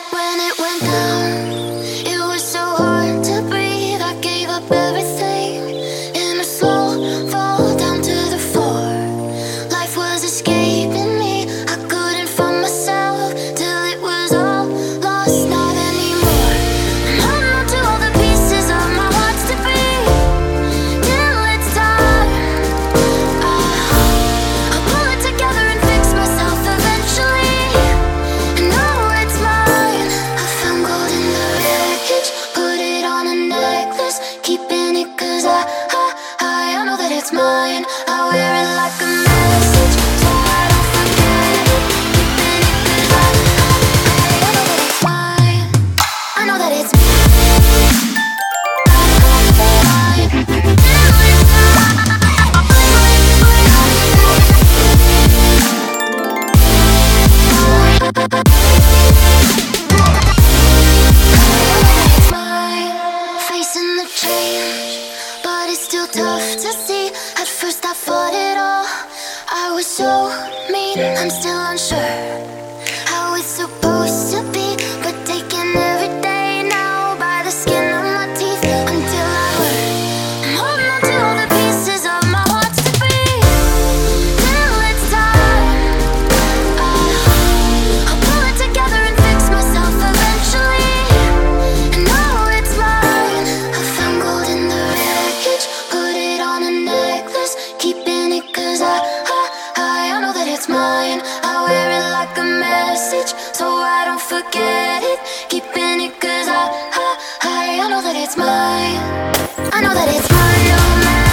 When it went down, it was so hard to breathe. I gave up everything in a slow fall down to the floor. Life was escaping me. I couldn't find myself till it was all lost, not anymore. I'm holding on to all the pieces of my heart's debris till it's time. I'll pull it together and fix myself eventually. And now it's mine. I found gold in the wreckage, put it on a necklace, keeping it 'cause I know that it's mine. I wear it like a message, so I don't forget it. Keeping it 'cause I know that it's mine. I know that it's mine. Facing the change, but it's still tough to see. At first I fought it all, I was so mean. I'm still unsure how it's supposed to be, but taking every day now by the skin of my teeth until I learn. I'm holding on to all the pieces of my heart's debris till it's time. I'll pull it together and fix myself eventually. And now it's mine. I found gold in the wreckage, put it on a necklace, keeping it 'cause I know that it's mine. I wear it like a message, so I don't forget it. Keeping it 'cause I know that it's mine. I know that it's mine, no matter.